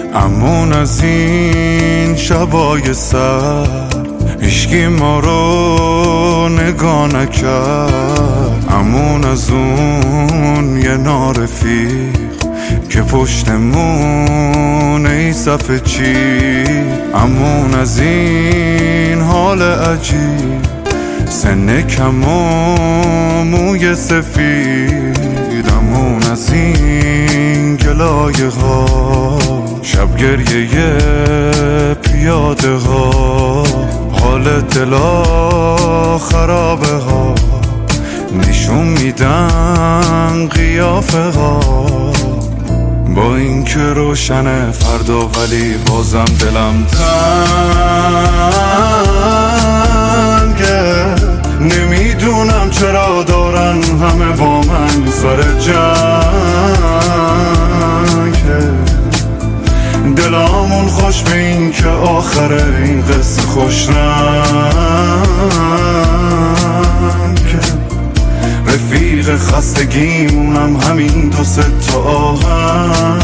امون از این شبای سر هیچکی ما رو نگاه نکرد. امون از اون یه نارفیق که پشتمون ای صفحه چی. امون از این حال عجیب، سن کم و موی سفید. امون از این گلایه ها، شب گریه پیاده ها، حال دلا خرابه ها، نشون میدن قیافه ها. با این که روشنه فردا ولی بازم دلم تنگه. نمیدونم چرا دارن همه با من سر جنگه. دلامون خوش به این که آخره این قصه خوش رنگه. رفیق خستگیمونم همین دو سه تا آهنگ.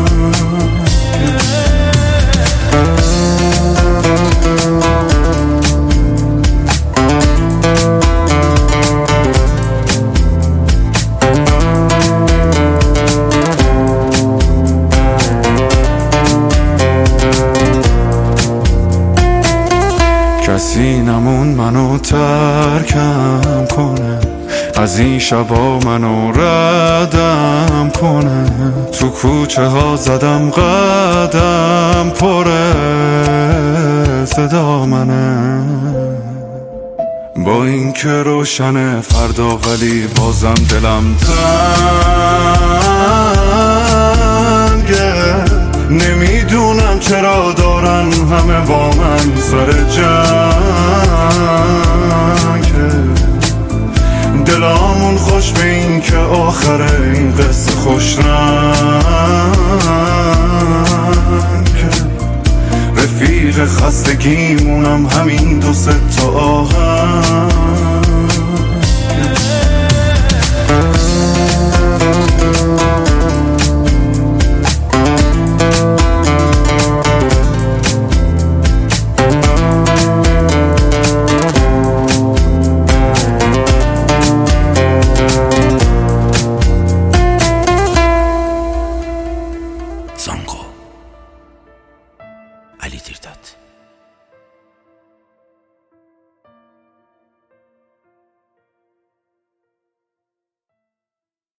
کسی نمون منو ترکم کنه، از این شبا منو ردم کنه. تو کوچه ها زدم قدم، پره صدا منه. با این که روشنه فردا ولی بازم دلم تنگه. نمیدونم چرا دارن همه با من سر جنگ.